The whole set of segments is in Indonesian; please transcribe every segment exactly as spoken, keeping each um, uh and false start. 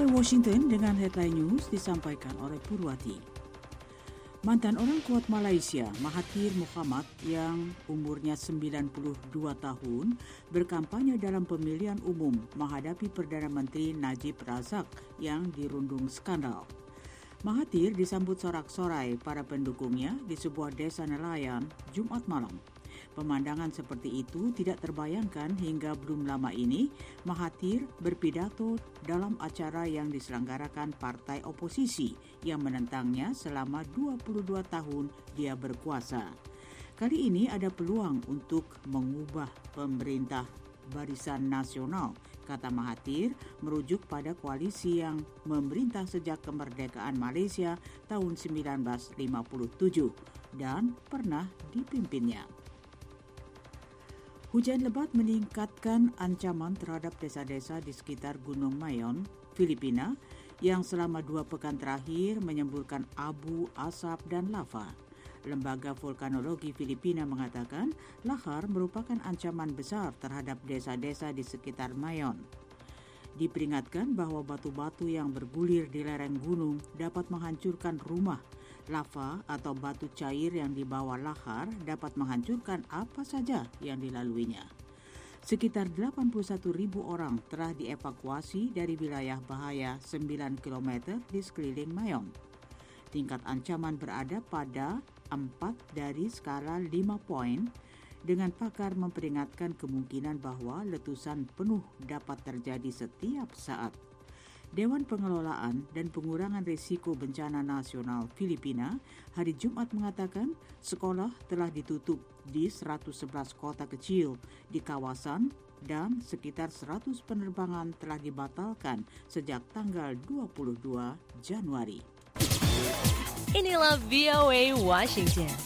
A Washington dengan headline news disampaikan oleh Purwati. Mantan orang kuat Malaysia, Mahathir Mohamad yang umurnya sembilan puluh dua tahun berkampanye dalam pemilihan umum menghadapi Perdana Menteri Najib Razak yang dirundung skandal. Mahathir disambut sorak-sorai para pendukungnya di sebuah desa nelayan Jumat malam. Pemandangan seperti itu tidak terbayangkan hingga belum lama ini Mahathir berpidato dalam acara yang diselenggarakan partai oposisi yang menentangnya selama dua puluh dua tahun dia berkuasa. Kali ini ada peluang untuk mengubah pemerintah Barisan Nasional, kata Mahathir merujuk pada koalisi yang memerintah sejak kemerdekaan Malaysia tahun sembilan belas lima puluh tujuh dan pernah dipimpinnya. Hujan lebat meningkatkan ancaman terhadap desa-desa di sekitar Gunung Mayon, Filipina, yang selama dua pekan terakhir menyemburkan abu, asap, dan lava. Lembaga Vulkanologi Filipina mengatakan lahar merupakan ancaman besar terhadap desa-desa di sekitar Mayon. Diperingatkan bahwa batu-batu yang bergulir di lereng gunung dapat menghancurkan rumah. Lava atau batu cair yang dibawa lahar dapat menghancurkan apa saja yang dilaluinya. Sekitar delapan puluh satu ribu orang telah dievakuasi dari wilayah bahaya sembilan kilometer di sekeliling Mayon. Tingkat ancaman berada pada empat dari skala lima poin, dengan pakar memperingatkan kemungkinan bahwa letusan penuh dapat terjadi setiap saat. Dewan Pengelolaan dan Pengurangan Risiko Bencana Nasional Filipina hari Jumat mengatakan sekolah telah ditutup di seratus sebelas kota kecil di kawasan dan sekitar seratus penerbangan telah dibatalkan sejak tanggal dua puluh dua Januari. Inilah V O A Washington.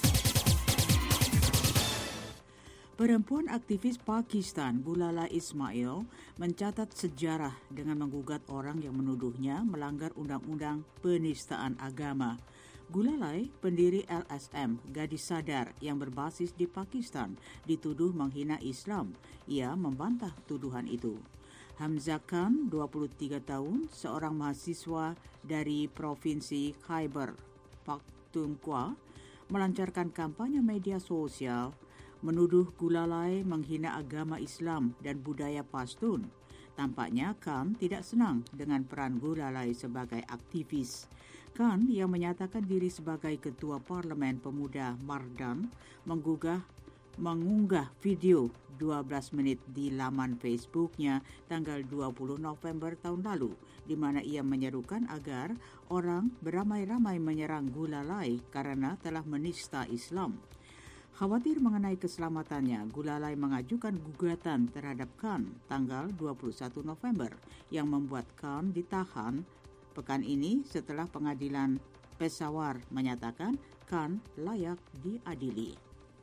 Perempuan aktivis Pakistan Gulala Ismail mencatat sejarah dengan menggugat orang yang menuduhnya melanggar undang-undang penistaan agama. Gulalai, pendiri L S M, Gadis Sadar yang berbasis di Pakistan, dituduh menghina Islam. Ia membantah tuduhan itu. Hamzah Khan, dua puluh tiga tahun, seorang mahasiswa dari Provinsi Khyber Pakhtunkhwa, melancarkan kampanye media sosial menuduh Gulalai menghina agama Islam dan budaya Pashtun. Tampaknya Khan tidak senang dengan peran Gulalai sebagai aktivis. Khan yang menyatakan diri sebagai ketua Parlemen Pemuda Mardan menggugah mengunggah video dua belas menit di laman Facebooknya tanggal dua puluh November tahun lalu, di mana ia menyerukan agar orang beramai-ramai menyerang Gulalai karena telah menista Islam. Khawatir mengenai keselamatannya, Gulalai mengajukan gugatan terhadap Khan tanggal dua puluh satu November yang membuat Khan ditahan pekan ini setelah pengadilan Peshawar menyatakan Khan layak diadili.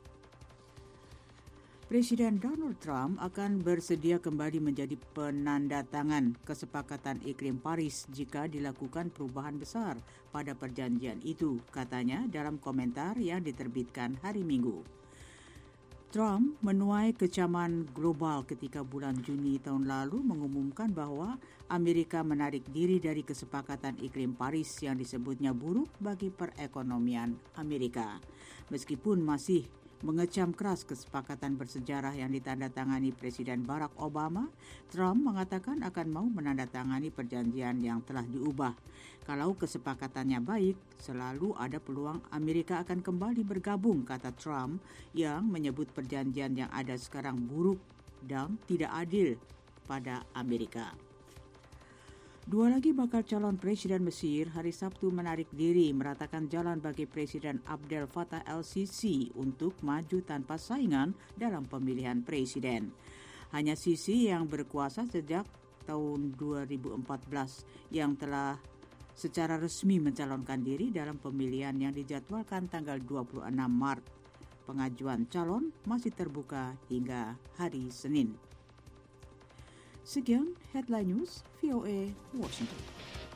Presiden Donald Trump akan bersedia kembali menjadi penandatangan kesepakatan iklim Paris jika dilakukan perubahan besar pada perjanjian itu, katanya dalam komentar yang diterbitkan hari Minggu. Trump menuai kecaman global ketika bulan Juni tahun lalu mengumumkan bahwa Amerika menarik diri dari kesepakatan iklim Paris yang disebutnya buruk bagi perekonomian Amerika. Meskipun masih mengecam keras kesepakatan bersejarah yang ditandatangani Presiden Barack Obama, Trump mengatakan akan mau menandatangani perjanjian yang telah diubah. Kalau kesepakatannya baik, selalu ada peluang Amerika akan kembali bergabung, kata Trump yang menyebut perjanjian yang ada sekarang buruk dan tidak adil pada Amerika. Dua lagi bakal calon Presiden Mesir hari Sabtu menarik diri meratakan jalan bagi Presiden Abdel Fattah el-Sisi untuk maju tanpa saingan dalam pemilihan presiden. Hanya Sisi yang berkuasa sejak tahun dua ribu empat belas yang telah secara resmi mencalonkan diri dalam pemilihan yang dijadwalkan tanggal dua puluh enam Maret. Pengajuan calon masih terbuka hingga hari Senin. Sekian Headline News V O A Washington.